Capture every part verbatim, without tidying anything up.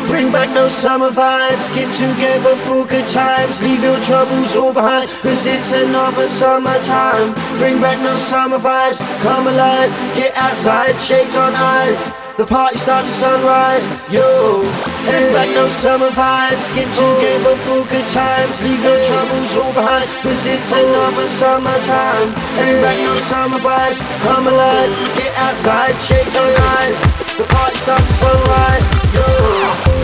Bring back those summer vibes, get together for good times. Leave your troubles all behind, cause it's another summertime. Bring back those summer vibes, come alive, get outside, shades on eyes. The party starts at sunrise, yo. Bring back those summer vibes, get together for good times. Leave your troubles all behind, cause it's another summertime. Bring back those summer vibes, come alive, get outside, shades on eyes. The party starts at sunrise, yo.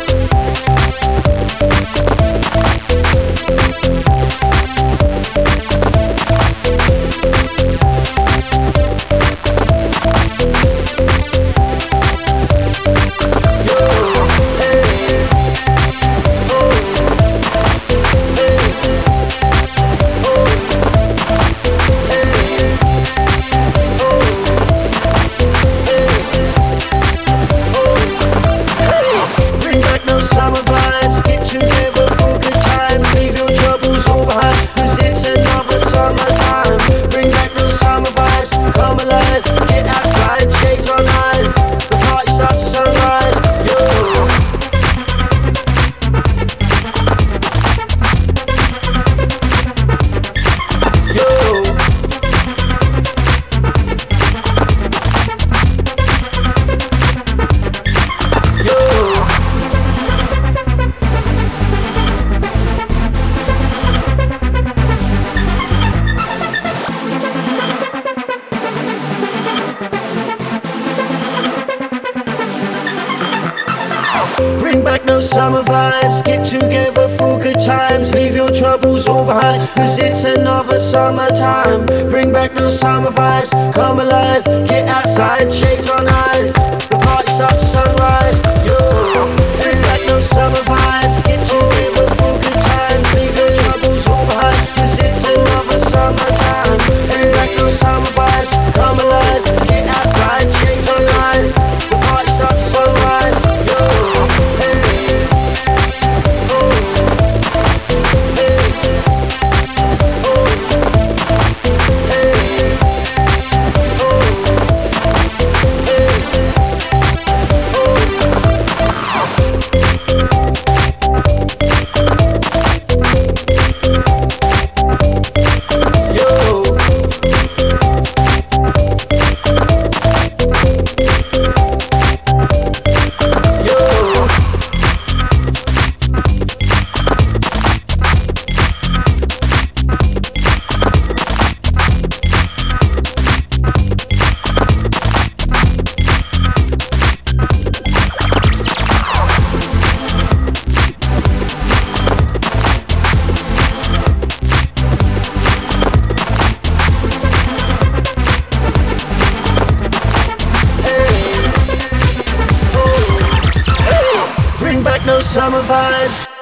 Bring back those summer vibes, get together for good times. Leave your troubles all behind, cause it's another summertime. Bring back those summer vibes, come alive, get outside, shades on eyes. The party starts at sunrise, yo. Bring back those summer vibes, get together for good times. Leave your troubles all behind, cause it's another summertime. Bring back those summer vibes, come alive, get outside, shades on eyes. The party starts at sunrise, yo. Bring back those summer vibes.